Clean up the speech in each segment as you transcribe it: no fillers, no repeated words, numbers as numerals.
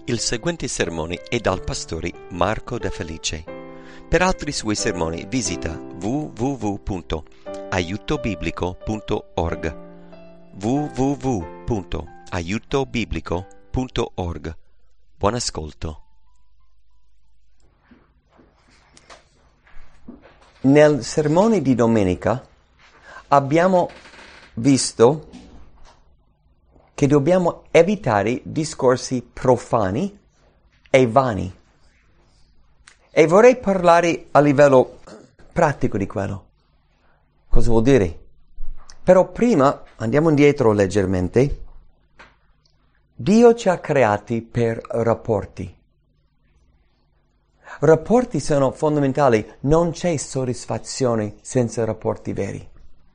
Il seguente sermone è dal pastore Marco De Felice. Per altri suoi sermoni visita www.aiutobiblico.org www.aiutobiblico.org. Buon ascolto. Nel sermone di domenica abbiamo visto che dobbiamo evitare discorsi profani e vani. E vorrei parlare a livello pratico di quello. Cosa vuol dire? Però prima andiamo indietro leggermente. Dio ci ha creati per rapporti. Rapporti sono fondamentali. Non c'è soddisfazione senza rapporti veri.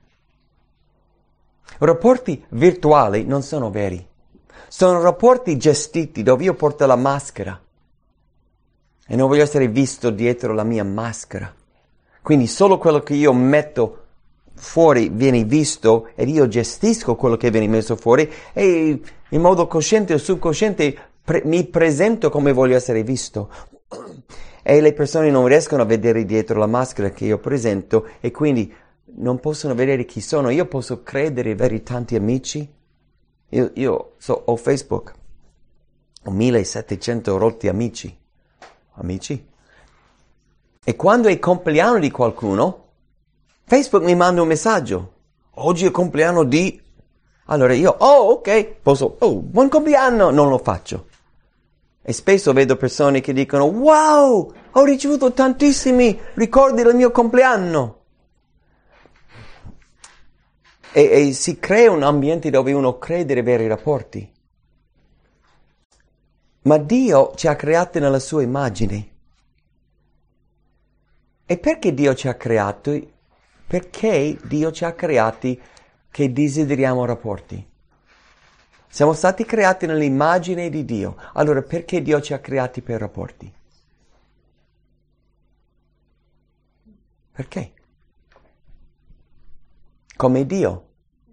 Rapporti virtuali non sono veri. Sono rapporti gestiti dove io porto la maschera e non voglio essere visto dietro la mia maschera. Quindi solo quello che io metto fuori viene visto ed io gestisco quello che viene messo fuori e in modo cosciente o subconsciente mi presento come voglio essere visto. E le persone non riescono a vedere dietro la maschera che io presento e quindi non possono vedere chi sono. Io posso credere di avere tanti amici. Ho Facebook. Ho 1700 rotti amici. E quando è il compleanno di qualcuno, Facebook mi manda un messaggio. Oggi è il compleanno di... Allora io, ok, buon compleanno, non lo faccio. E spesso vedo persone che dicono, wow, ho ricevuto tantissimi ricordi del mio compleanno. E si crea un ambiente dove uno crede di avere rapporti. Ma Dio ci ha creati nella sua immagine. E perché Dio ci ha creato? Perché Dio ci ha creati che desideriamo rapporti. Siamo stati creati nell'immagine di Dio. Allora perché Dio ci ha creati per rapporti? Perché? Come Dio.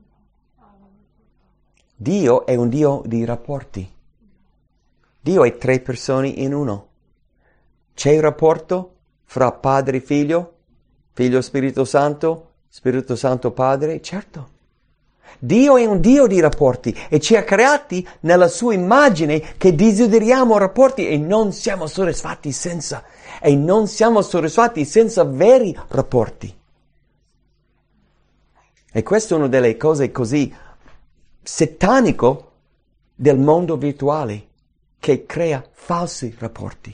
Dio è un Dio di rapporti. Dio è 3 persone in uno. C'è il rapporto fra padre e figlio, figlio Spirito Santo Padre, certo. Dio è un Dio di rapporti e ci ha creati nella sua immagine che desideriamo rapporti e non siamo soddisfatti senza veri rapporti. E questa è una delle cose così satanico del mondo virtuale che crea falsi rapporti.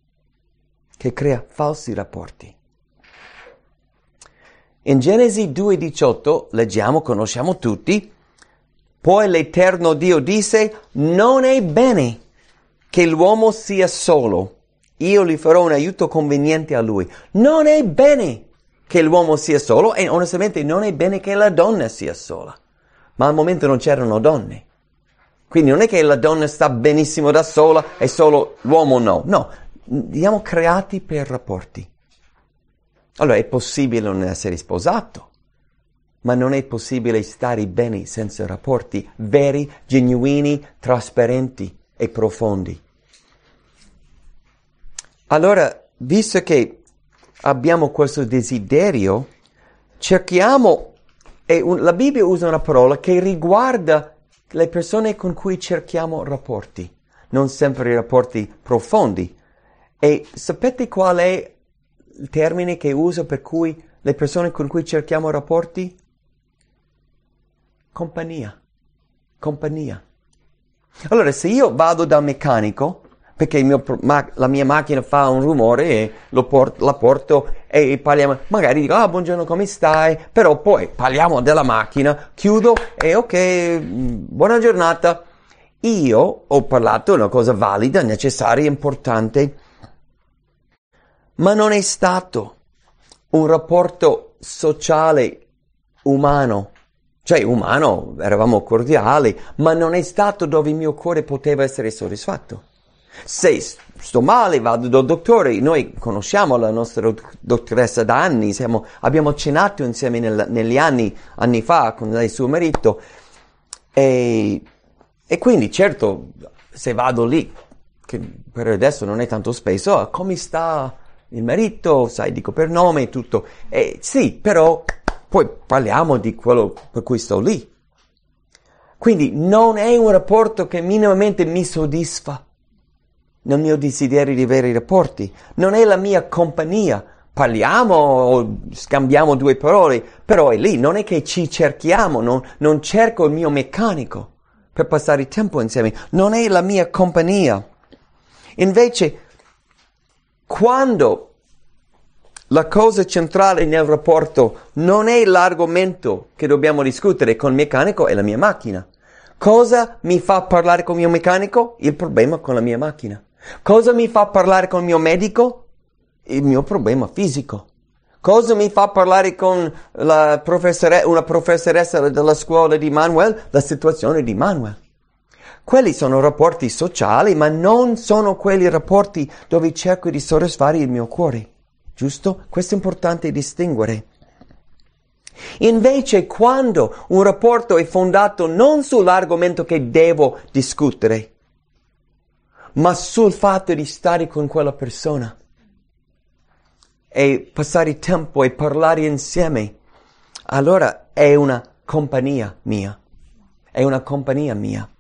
In Genesi 2,18 leggiamo, conosciamo tutti, poi l'Eterno Dio disse, non è bene che l'uomo sia solo, io gli farò un aiuto conveniente a lui. Non è bene che l'uomo sia solo e onestamente non è bene che la donna sia sola. Ma al momento non c'erano donne. Quindi non è che la donna sta benissimo da sola e solo l'uomo no. No, siamo creati per rapporti. Allora è possibile non essere sposato, ma non è possibile stare bene senza rapporti veri, genuini, trasparenti e profondi. Allora, visto che abbiamo questo desiderio, cerchiamo, e la Bibbia usa una parola che riguarda le persone con cui cerchiamo rapporti, non sempre rapporti profondi. E sapete qual è il termine che uso per cui le persone con cui cerchiamo rapporti? Compagnia. Allora, se io vado dal meccanico, perché la mia macchina fa un rumore e la porto e parliamo, magari dico, buongiorno, come stai? Però poi parliamo della macchina, chiudo e ok, buona giornata. Io ho parlato di una cosa valida, necessaria, importante, ma non è stato un rapporto sociale umano. Cioè umano, eravamo cordiali, ma non è stato dove il mio cuore poteva essere soddisfatto. Se sto male, vado dal dottore. Noi conosciamo la nostra dottoressa da anni, abbiamo cenato insieme negli anni fa con lei e suo marito. E quindi certo, se vado lì che per adesso non è tanto spesso, come sta il marito, sai, dico per nome e tutto. Sì, però poi parliamo di quello per cui sto lì. Quindi non è un rapporto che minimamente mi soddisfa nel mio desiderio di avere rapporti. Non è la mia compagnia. Parliamo o scambiamo due parole, però è lì. Non è che ci cerchiamo, non cerco il mio meccanico per passare tempo insieme. Non è la mia compagnia. Invece, quando la cosa centrale nel rapporto non è l'argomento che dobbiamo discutere con il meccanico, è la mia macchina. Cosa mi fa parlare con il mio meccanico? Il problema con la mia macchina. Cosa mi fa parlare con il mio medico? Il mio problema fisico. Cosa mi fa parlare con una professoressa della scuola di Manuel? La situazione di Manuel. Quelli sono rapporti sociali, ma non sono quelli rapporti dove cerco di soddisfare il mio cuore. Giusto? Questo è importante distinguere. Invece, quando un rapporto è fondato non sull'argomento che devo discutere, ma sul fatto di stare con quella persona e passare tempo e parlare insieme, allora è una compagnia mia. È una compagnia mia.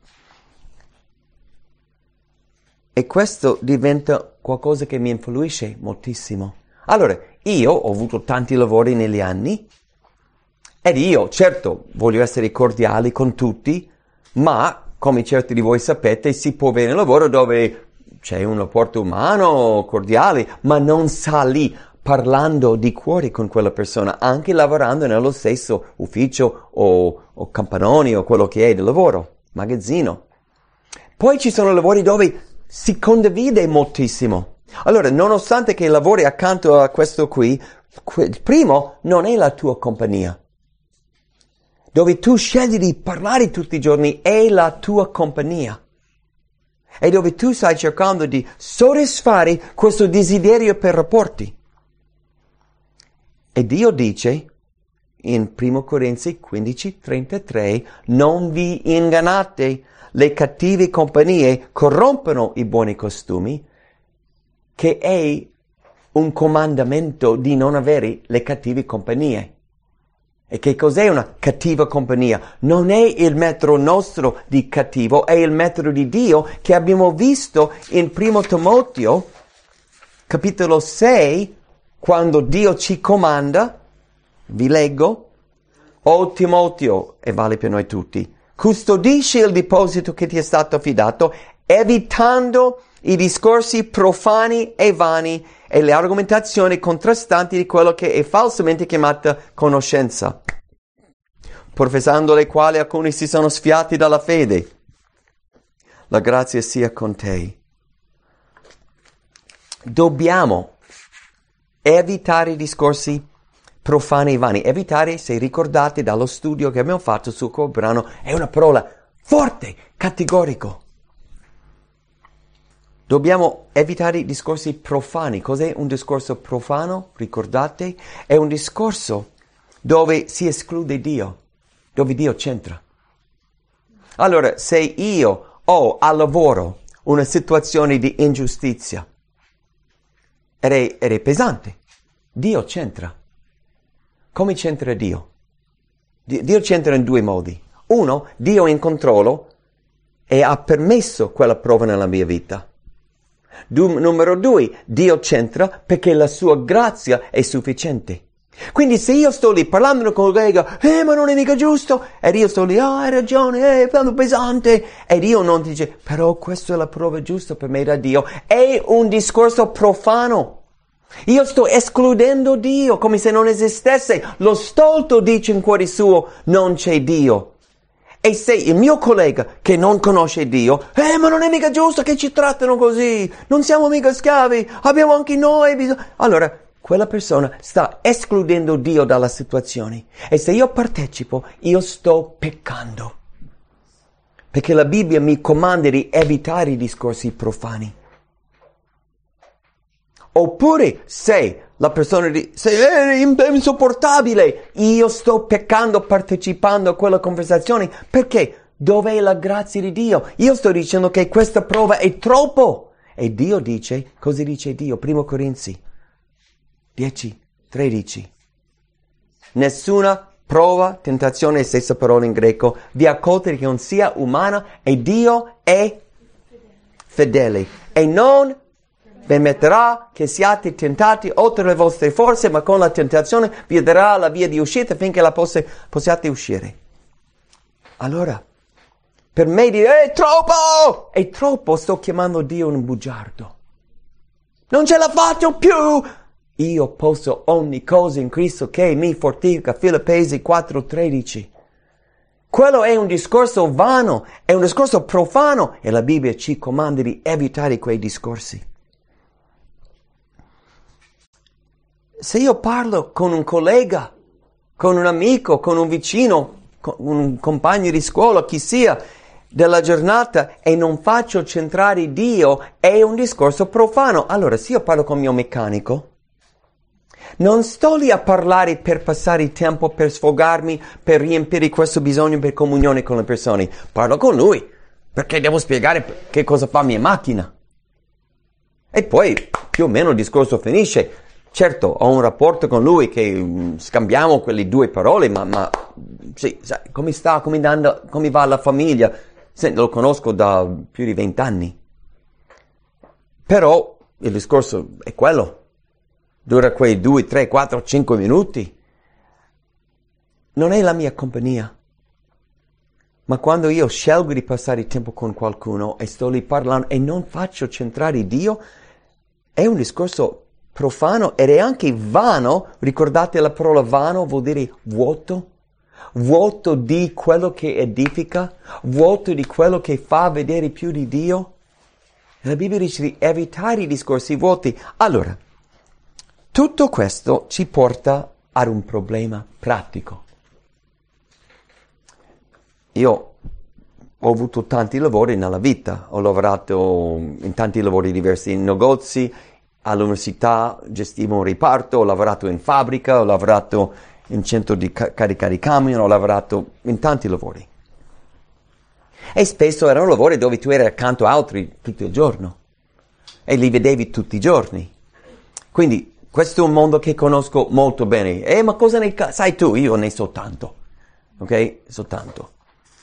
E questo diventa qualcosa che mi influisce moltissimo. Allora, io ho avuto tanti lavori negli anni ed io, certo, voglio essere cordiali con tutti, ma, come certi di voi sapete, si può avere un lavoro dove c'è un rapporto umano, cordiale, ma non sta lì parlando di cuore con quella persona, anche lavorando nello stesso ufficio o campanoni o quello che è del lavoro, magazzino. Poi ci sono lavori dove si condivide moltissimo. Allora, nonostante che lavori accanto a questo qui, primo, non è la tua compagnia. Dove tu scegli di parlare tutti i giorni è la tua compagnia. E dove tu stai cercando di soddisfare questo desiderio per rapporti. E Dio dice, in 1 Corinzi 15:33, non vi ingannate, le cattive compagnie corrompono i buoni costumi, che è un comandamento di non avere le cattive compagnie. E che cos'è una cattiva compagnia? Non è il metodo nostro di cattivo, è il metodo di Dio che abbiamo visto in 1 Timoteo, capitolo 6, quando Dio ci comanda, vi leggo, o Timoteo, e vale per noi tutti, custodisci il deposito che ti è stato affidato, evitando i discorsi profani e vani e le argomentazioni contrastanti di quello che è falsamente chiamata conoscenza, professando le quali alcuni si sono sfiati dalla fede. La grazia sia con te. Dobbiamo evitare i discorsi profani e vani. Evitare, se ricordate dallo studio che abbiamo fatto su quel brano, è una parola forte, categorico. Dobbiamo evitare i discorsi profani. Cos'è un discorso profano? Ricordate? È un discorso dove si esclude Dio, dove Dio c'entra. Allora, se io ho al lavoro una situazione di ingiustizia ed è pesante, Dio c'entra. Come c'entra Dio? Dio c'entra in due modi. Uno, Dio è in controllo e ha permesso quella prova nella mia vita. Numero 2, Dio c'entra perché la sua grazia è sufficiente. Quindi se io sto lì parlando con un collega, ma non è mica giusto, ed io sto lì, hai ragione, è tanto pesante, ed io non dice, però questa è la prova giusta per me da Dio, è un discorso profano. Io sto escludendo Dio come se non esistesse. Lo stolto dice in cuore suo, non c'è Dio. E se il mio collega che non conosce Dio, ma non è mica giusto che ci trattano così, non siamo mica schiavi, abbiamo anche noi bisogno. Allora, quella persona sta escludendo Dio dalla situazione. E se io partecipo, io sto peccando. Perché la Bibbia mi comanda di evitare i discorsi profani. Oppure se la persona dice, è insopportabile, io sto peccando partecipando a quella conversazione, perché? Dov'è la grazia di Dio? Io sto dicendo che questa prova è troppo, E Dio dice, cosa dice Dio? 1 Corinzi 10:13. Nessuna prova, tentazione, stessa parola in greco, vi accolti che non sia umana e Dio è fedele e non permetterà che siate tentati oltre le vostre forze, ma con la tentazione vi darà la via di uscita finché la possiate uscire. Allora, per me dire, è troppo, sto chiamando Dio un bugiardo. Non ce la faccio più! Io posso ogni cosa in Cristo che mi fortifica, Filippesi 4:13. Quello è un discorso vano, è un discorso profano e la Bibbia ci comanda di evitare quei discorsi. Se io parlo con un collega, con un amico, con un vicino, con un compagno di scuola, chi sia, della giornata e non faccio centrare Dio, è un discorso profano. Allora, se io parlo con il mio meccanico, non sto lì a parlare per passare il tempo, per sfogarmi, per riempire questo bisogno per comunione con le persone. Parlo con lui, perché devo spiegare che cosa fa la mia macchina. E poi, più o meno, il discorso finisce. Certo, ho un rapporto con lui che scambiamo quelle 2 parole, ma sì, sai, come sta, come va la famiglia? Lo conosco da più di 20 anni. Però il discorso è quello. Dura quei 2, 3, 4, 5 minuti. Non è la mia compagnia. Ma quando io scelgo di passare tempo con qualcuno e sto lì parlando e non faccio centrare Dio, è un discorso profano ed è anche vano. Ricordate la parola vano vuol dire vuoto? Vuoto di quello che edifica, vuoto di quello che fa vedere più di Dio. La Bibbia dice di evitare i discorsi vuoti. Allora, tutto questo ci porta ad un problema pratico. Io ho avuto tanti lavori nella vita, ho lavorato in tanti lavori diversi, in negozi, all'università gestivo un riparto, ho lavorato in fabbrica, ho lavorato in centro di caricare i camion, ho lavorato in tanti lavori. E spesso erano lavori dove tu eri accanto a altri tutto il giorno e li vedevi tutti i giorni. Quindi questo è un mondo che conosco molto bene. Ma cosa ne sai tu? Io ne so tanto. Ok? So tanto.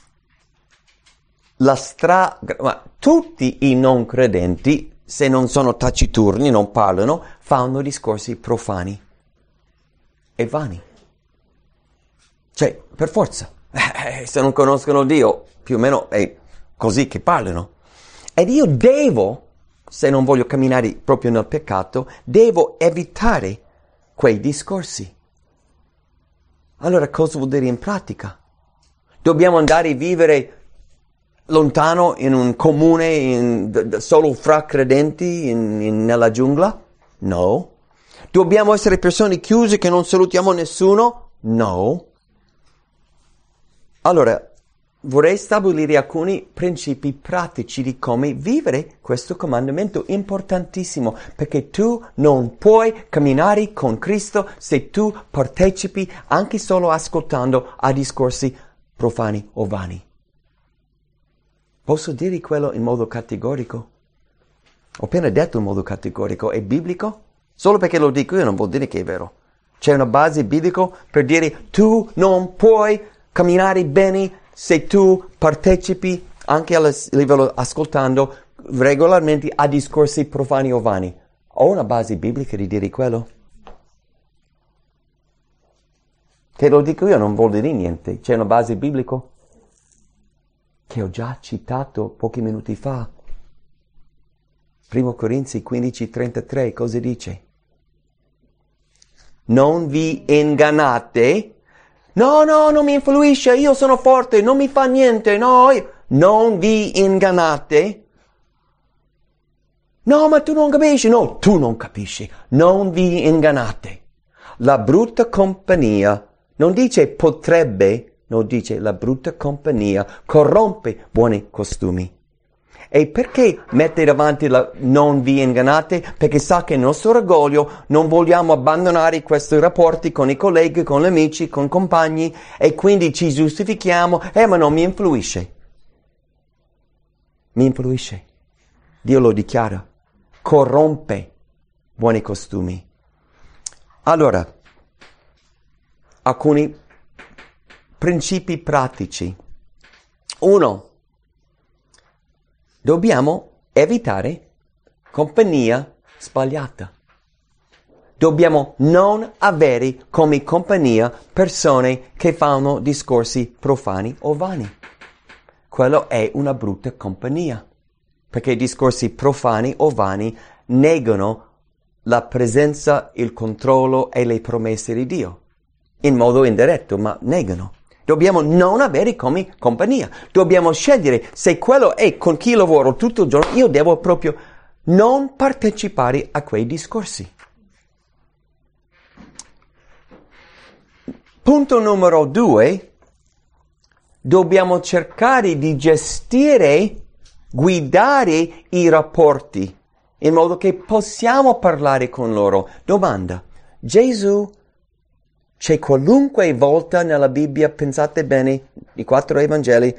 Ma tutti i non credenti, se non sono taciturni, non parlano, fanno discorsi profani e vani. Cioè, per forza. Se non conoscono Dio, più o meno è così che parlano. Ed io devo, se non voglio camminare proprio nel peccato, devo evitare quei discorsi. Allora cosa vuol dire in pratica? Dobbiamo andare a vivere lontano in un comune solo fra credenti nella giungla? No. Dobbiamo essere persone chiuse che non salutiamo nessuno? No. Allora, vorrei stabilire alcuni principi pratici di come vivere questo comandamento importantissimo, perché tu non puoi camminare con Cristo se tu partecipi anche solo ascoltando a discorsi profani o vani. Posso dire quello in modo categorico? Ho appena detto in modo categorico, è biblico? Solo perché lo dico io non vuol dire che è vero. C'è una base biblica per dire tu non puoi camminare bene se tu partecipi anche a livello ascoltando regolarmente a discorsi profani o vani. Ho una base biblica di dire quello? Che lo dico io non vuol dire niente. C'è una base biblica che ho già citato pochi minuti fa. 1 Corinzi 15:33, cosa dice? Non vi ingannate. No, non mi influisce, io sono forte, non mi fa niente, no. Non vi ingannate. No, ma tu non capisci. No, tu non capisci. Non vi ingannate. La brutta compagnia, non dice potrebbe, non dice la brutta compagnia, corrompe buoni costumi. E perché mette davanti la non vi ingannate? Perché sa che il nostro orgoglio non vogliamo abbandonare questi rapporti con i colleghi, con gli amici, con i compagni e quindi ci giustifichiamo, ma non mi influisce. Mi influisce. Dio lo dichiara. corrompe buoni costumi. Allora, alcuni principi pratici. 1. Dobbiamo evitare compagnia sbagliata. Dobbiamo non avere come compagnia persone che fanno discorsi profani o vani. Quello è una brutta compagnia, perché i discorsi profani o vani negano la presenza, il controllo e le promesse di Dio. In modo indiretto, ma negano. Dobbiamo non avere come compagnia. Dobbiamo scegliere se quello è con chi lavoro tutto il giorno. Io devo proprio non partecipare a quei discorsi. Punto numero 2. Dobbiamo cercare di gestire, guidare i rapporti in modo che possiamo parlare con loro. Domanda: Gesù c'è qualunque volta nella Bibbia, pensate bene, i 4 Evangeli,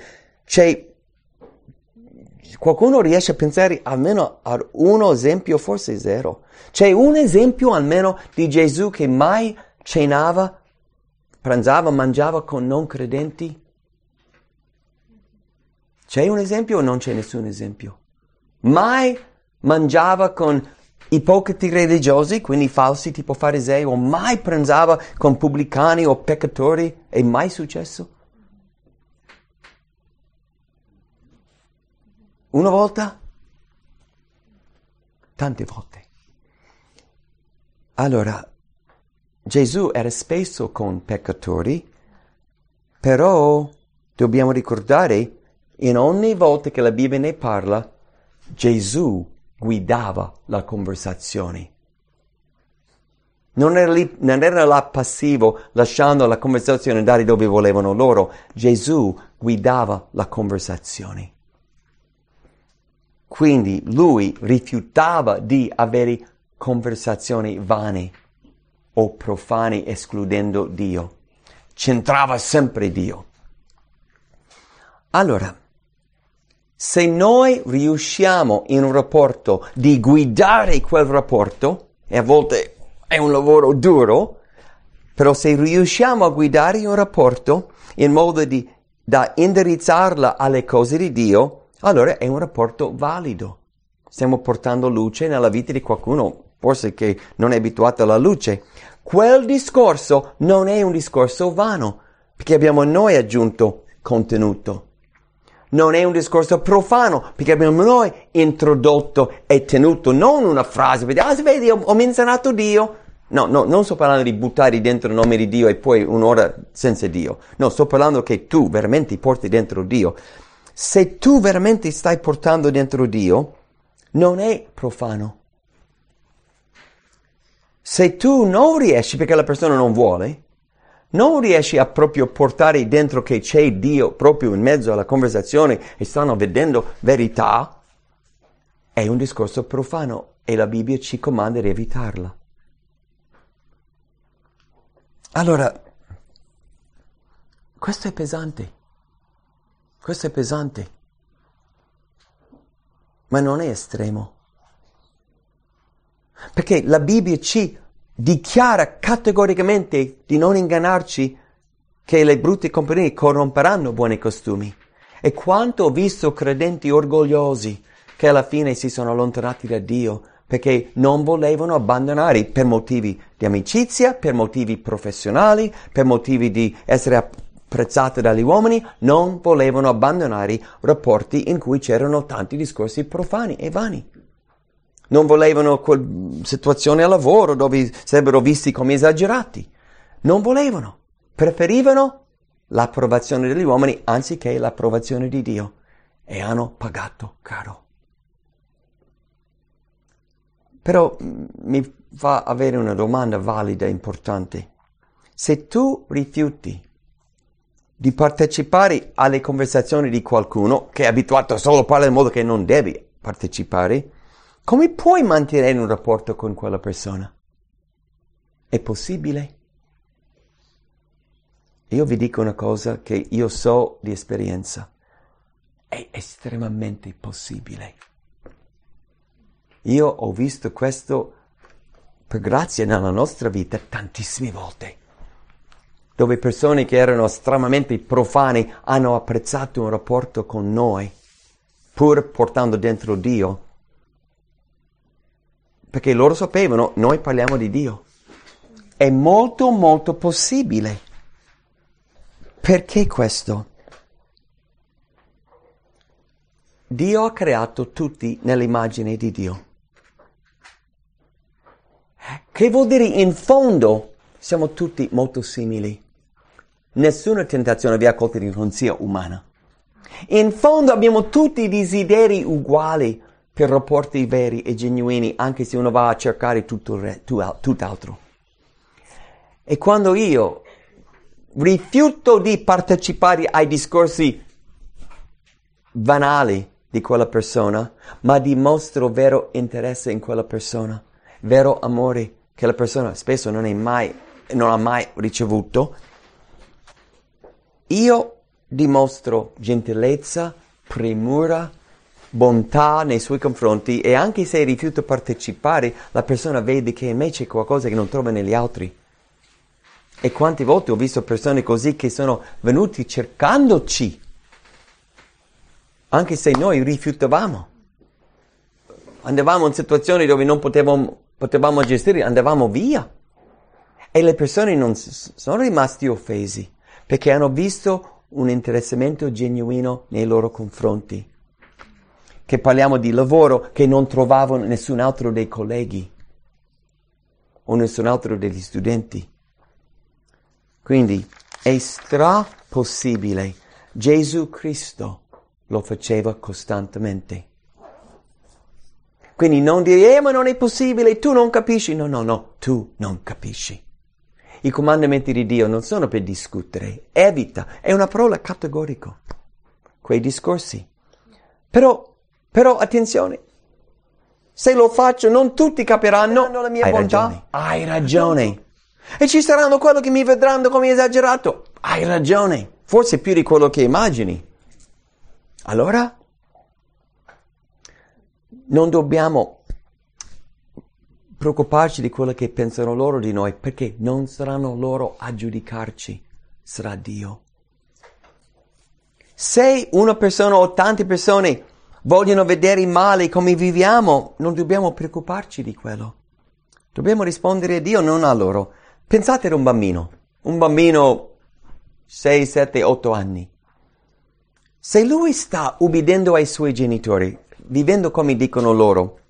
qualcuno riesce a pensare almeno a uno esempio, forse 0. C'è un esempio almeno di Gesù che mai cenava, pranzava, mangiava con non credenti? C'è un esempio o non c'è nessun esempio? Mai mangiava con ipocriti religiosi, quindi falsi tipo farisei, o mai pranzava con pubblicani o peccatori? È mai successo? Una volta? Tante volte. Allora, Gesù era spesso con peccatori, però dobbiamo ricordare, in ogni volta che la Bibbia ne parla, Gesù guidava la conversazione. Non era là passivo, lasciando la conversazione andare dove volevano loro. Gesù guidava la conversazione. Quindi lui rifiutava di avere conversazioni vane o profane escludendo Dio. Centrava sempre Dio. Allora, se noi riusciamo in un rapporto di guidare quel rapporto, e a volte è un lavoro duro, però se riusciamo a guidare un rapporto in modo da indirizzarla alle cose di Dio, allora è un rapporto valido. Stiamo portando luce nella vita di qualcuno, forse che non è abituato alla luce. Quel discorso non è un discorso vano, perché abbiamo noi aggiunto contenuto. Non è un discorso profano, perché abbiamo noi introdotto e tenuto non una frase, se vedi, ho menzionato Dio. No, non sto parlando di buttare dentro il nome di Dio e poi un'ora senza Dio. No, sto parlando che tu veramente porti dentro Dio. Se tu veramente stai portando dentro Dio, non è profano. Se tu non riesci, perché la persona non vuole, non riesci a proprio portare dentro che c'è Dio proprio in mezzo alla conversazione e stanno vedendo verità, è un discorso profano e la Bibbia ci comanda di evitarla. Allora, questo è pesante. Questo è pesante. Ma non è estremo. Perché la Bibbia ci dichiara categoricamente di non ingannarci che le brutte compagnie corromperanno buoni costumi. E quanto ho visto credenti orgogliosi che alla fine si sono allontanati da Dio perché non volevano abbandonare per motivi di amicizia, per motivi professionali, per motivi di essere apprezzati dagli uomini, non volevano abbandonare rapporti in cui c'erano tanti discorsi profani e vani. Non volevano situazioni al lavoro dove sarebbero visti come esagerati. Non volevano. Preferivano l'approvazione degli uomini anziché l'approvazione di Dio. E hanno pagato caro. Però mi fa avere una domanda valida e importante. Se tu rifiuti di partecipare alle conversazioni di qualcuno che è abituato solo a parlare in modo che non devi partecipare, come puoi mantenere un rapporto con quella persona? È possibile? Io vi dico una cosa che io so di esperienza. È estremamente possibile. Io ho visto questo per grazia nella nostra vita tantissime volte, dove persone che erano estremamente profani hanno apprezzato un rapporto con noi, pur portando dentro Dio, perché loro sapevano, noi parliamo di Dio. È molto molto possibile. Perché questo? Dio ha creato tutti nell'immagine di Dio. Che vuol dire in fondo siamo tutti molto simili. Nessuna tentazione vi ha colto che non sia umana. In fondo abbiamo tutti desideri uguali per rapporti veri e genuini, anche se uno va a cercare tutt'altro. E quando io rifiuto di partecipare ai discorsi banali di quella persona, ma dimostro vero interesse in quella persona, vero amore che la persona spesso non ha mai ricevuto, io dimostro gentilezza, premura, bontà nei suoi confronti, e anche se rifiuto di partecipare, la persona vede che in me c'è qualcosa che non trova negli altri. E quante volte ho visto persone così che sono venuti cercandoci, anche se noi rifiutavamo. Andavamo in situazioni dove non potevamo gestire, andavamo via. E le persone non sono rimasti offesi, perché hanno visto un interessamento genuino nei loro confronti. Che parliamo di lavoro che non trovavano nessun altro dei colleghi o nessun altro degli studenti. Quindi è stra possibile. Gesù Cristo lo faceva costantemente. Quindi non dire, ma non è possibile, tu non capisci. No, tu non capisci. I comandamenti di Dio non sono per discutere, evita, è una parola categorica, quei discorsi. Però attenzione, se lo faccio non tutti capiranno la mia bontà. Hai ragione. E ci saranno quelli che mi vedranno come esagerato. Hai ragione, forse più di quello che immagini. Allora, non dobbiamo preoccuparci di quello che pensano loro di noi, perché non saranno loro a giudicarci, sarà Dio. Se una persona o tante persone vogliono vedere male come viviamo, non dobbiamo preoccuparci di quello. Dobbiamo rispondere a Dio, non a loro. Pensate ad un bambino 6, 7, 8 anni. Se lui sta ubbidendo ai suoi genitori, vivendo come dicono loro,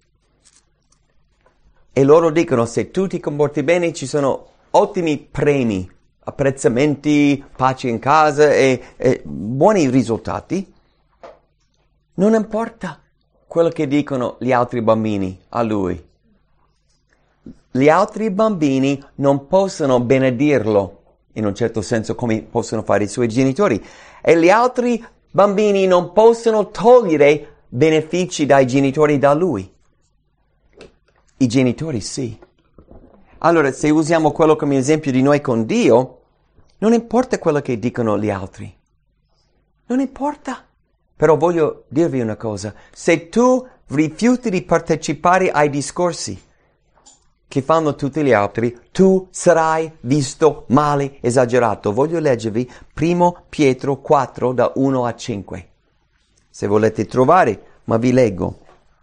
e loro dicono se tu ti comporti bene ci sono ottimi premi, apprezzamenti, pace in casa e buoni risultati, non importa quello che dicono gli altri bambini a lui. Gli altri bambini non possono benedirlo, in un certo senso, come possono fare i suoi genitori. E gli altri bambini non possono togliere benefici dai genitori da lui. I genitori sì. Allora, se usiamo quello come esempio di noi con Dio, non importa quello che dicono gli altri. Non importa. Però voglio dirvi una cosa. Se tu rifiuti di partecipare ai discorsi che fanno tutti gli altri, tu sarai visto male, esagerato. Voglio leggervi 1 Pietro 4 da 1 a 5. Se volete trovare, ma vi leggo.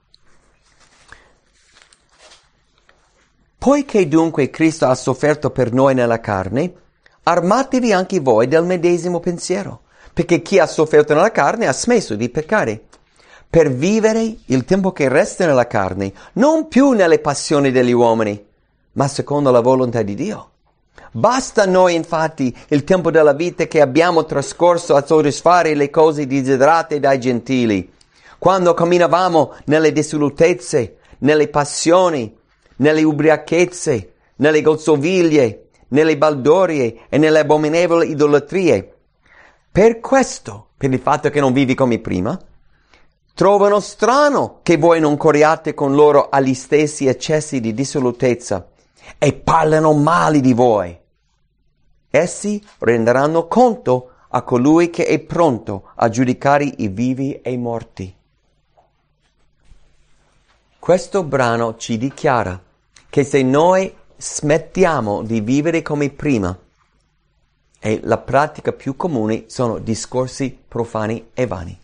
Poiché dunque Cristo ha sofferto per noi nella carne, armatevi anche voi del medesimo pensiero, perché chi ha sofferto nella carne ha smesso di peccare, per vivere il tempo che resta nella carne, non più nelle passioni degli uomini, ma secondo la volontà di Dio. Basta a noi infatti il tempo della vita che abbiamo trascorso a soddisfare le cose desiderate dai gentili, quando camminavamo nelle dissolutezze, nelle passioni, nelle ubriachezze, nelle gozzoviglie, nelle baldorie e nelle abominevoli idolatrie. Per questo, per il fatto che non vivi come prima, trovano strano che voi non corriate con loro agli stessi eccessi di dissolutezza e parlano male di voi. Essi renderanno conto a colui che è pronto a giudicare i vivi e i morti. Questo brano ci dichiara che se noi smettiamo di vivere come prima, e la pratica più comune sono discorsi profani e vani.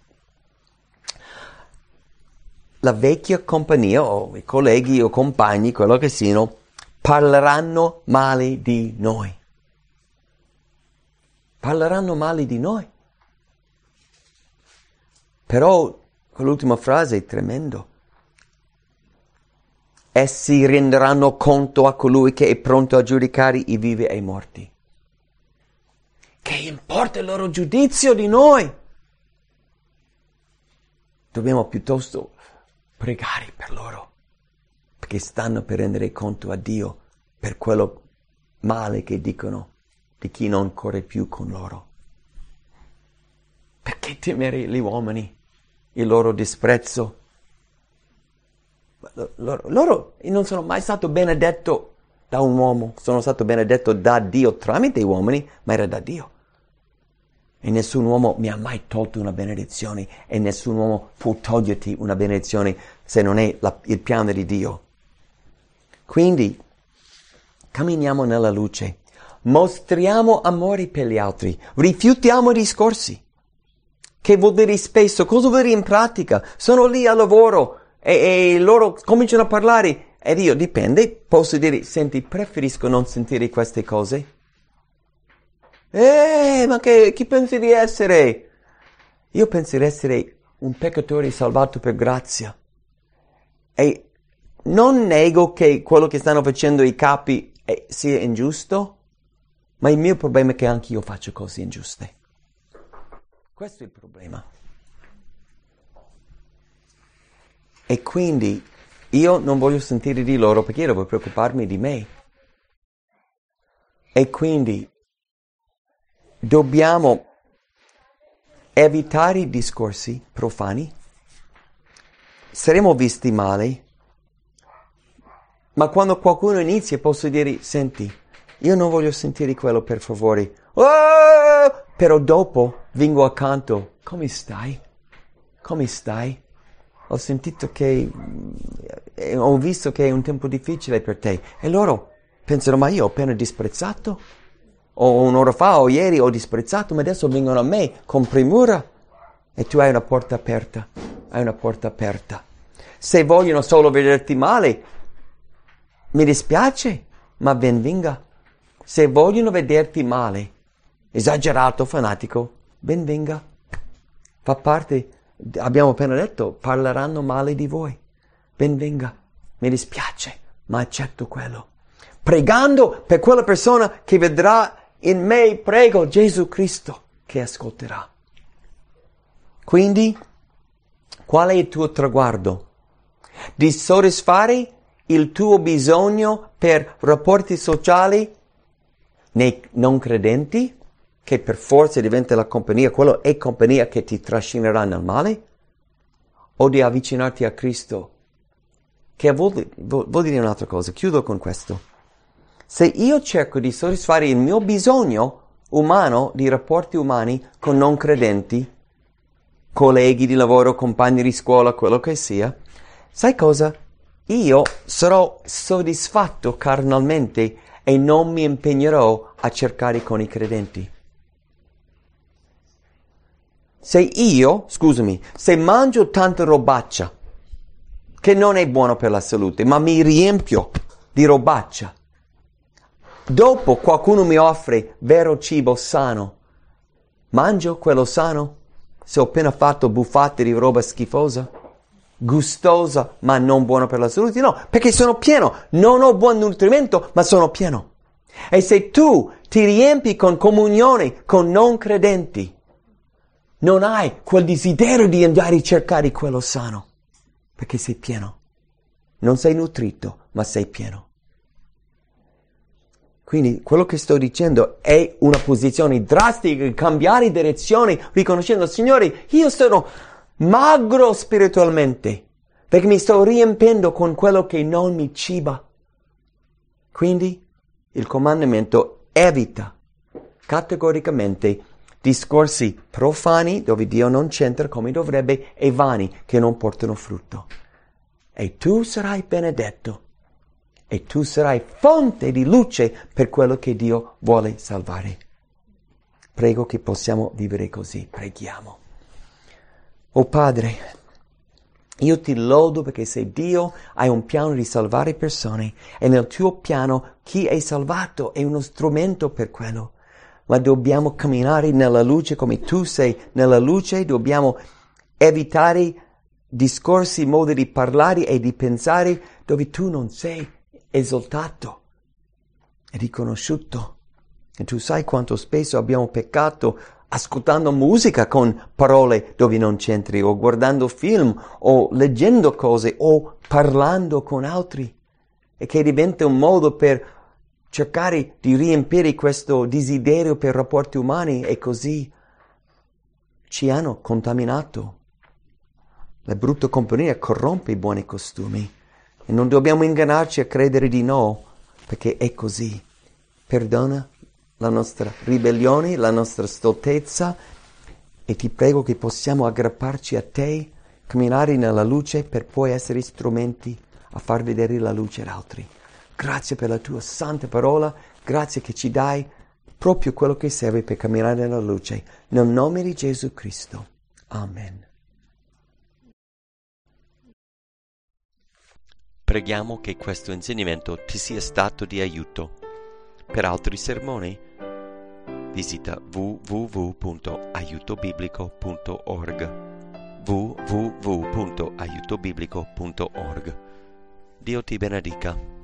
La vecchia compagnia, o i colleghi o compagni, quello che siano, parleranno male di noi. Parleranno male di noi. Però quell'ultima frase è tremendo. Essi renderanno conto a colui che è pronto a giudicare i vivi e i morti. Che importa il loro giudizio di noi? Dobbiamo piuttosto pregare per loro, perché stanno per rendere conto a Dio per quello male che dicono di chi non corre più con loro. Perché temere gli uomini, il loro disprezzo? Loro non sono mai stato benedetto da un uomo, sono stato benedetto da Dio tramite gli uomini, ma era da Dio. E nessun uomo mi ha mai tolto una benedizione e nessun uomo può toglierti una benedizione se non è il piano di Dio. Quindi camminiamo nella luce, mostriamo amore per gli altri, rifiutiamo i discorsi. Che vuol dire spesso? Cosa vuol dire in pratica? Sono lì al lavoro e loro cominciano a parlare ed io dipende, posso dire, senti, preferisco non sentire queste cose. Ma chi pensi di essere? Io penso di essere un peccatore salvato per grazia. E non nego che quello che stanno facendo i capi sia ingiusto, ma il mio problema è che anche io faccio cose ingiuste. Questo è il problema. E quindi io non voglio sentire di loro perché io devo preoccuparmi di me. E quindi dobbiamo evitare i discorsi profani. Saremo visti male. Ma quando qualcuno inizia posso dire, senti, io non voglio sentire quello per favore. Oh! Però dopo vengo accanto. Come stai? Come stai? Ho sentito che... ho visto che è un tempo difficile per te. E loro pensano, ma io ho appena disprezzato? O un'ora fa o ieri ho disprezzato, ma adesso vengono a me con premura. E tu hai una porta aperta. Hai una porta aperta. Se vogliono solo vederti male, mi dispiace, ma ben venga. Se vogliono vederti male, esagerato, fanatico, ben venga. Fa parte, abbiamo appena detto, parleranno male di voi. Ben venga. Mi dispiace, ma accetto quello. Pregando per quella persona che vedrà in me, prego Gesù Cristo che ascolterà. Quindi, qual è il tuo traguardo? Di soddisfare il tuo bisogno per rapporti sociali nei non credenti, che per forza diventa la compagnia, quello è compagnia che ti trascinerà nel male, o di avvicinarti a Cristo, che vuol dire un'altra cosa. Chiudo con questo. Se io cerco di soddisfare il mio bisogno umano, di rapporti umani con non credenti, colleghi di lavoro, compagni di scuola, quello che sia, sai cosa? Io sarò soddisfatto carnalmente e non mi impegnerò a cercare con i credenti. Se mangio tanta robaccia, che non è buono per la salute, ma mi riempio di robaccia, dopo qualcuno mi offre vero cibo sano, mangio quello sano? Se ho appena fatto buffate di roba schifosa, gustosa, ma non buona per la salute? No, perché sono pieno, non ho buon nutrimento, ma sono pieno. E se tu ti riempi con comunione con non credenti, non hai quel desiderio di andare a cercare quello sano, perché sei pieno. Non sei nutrito, ma sei pieno. Quindi quello che sto dicendo è una posizione drastica, cambiare direzione, riconoscendo, Signore, io sono magro spiritualmente, perché mi sto riempendo con quello che non mi ciba. Quindi il comandamento evita categoricamente discorsi profani, dove Dio non c'entra come dovrebbe, e vani, che non portano frutto. e tu sarai benedetto e tu sarai fonte di luce per quello che Dio vuole salvare. Prego che possiamo vivere così, preghiamo. Oh Padre, io ti lodo perché se Dio ha un piano di salvare persone e nel tuo piano chi è salvato è uno strumento per quello. Ma dobbiamo camminare nella luce come tu sei nella luce, dobbiamo evitare discorsi, modi di parlare e di pensare dove tu non sei esaltato e riconosciuto. E tu sai quanto spesso abbiamo peccato ascoltando musica con parole dove non c'entri, o guardando film, o leggendo cose, o parlando con altri, e che diventa un modo per cercare di riempire questo desiderio per rapporti umani, e così ci hanno contaminato. La brutta compagnia corrompe i buoni costumi, e non dobbiamo ingannarci a credere di no, perché è così. Perdona la nostra ribellione, la nostra stoltezza, e ti prego che possiamo aggrapparci a te, camminare nella luce per poi essere strumenti a far vedere la luce ad altri. Grazie per la tua santa parola, grazie che ci dai proprio quello che serve per camminare nella luce. Nel nome di Gesù Cristo. Amen. Preghiamo che questo insegnamento ti sia stato di aiuto. Per altri sermoni visita www.aiutobiblico.org www.aiutobiblico.org. Dio ti benedica.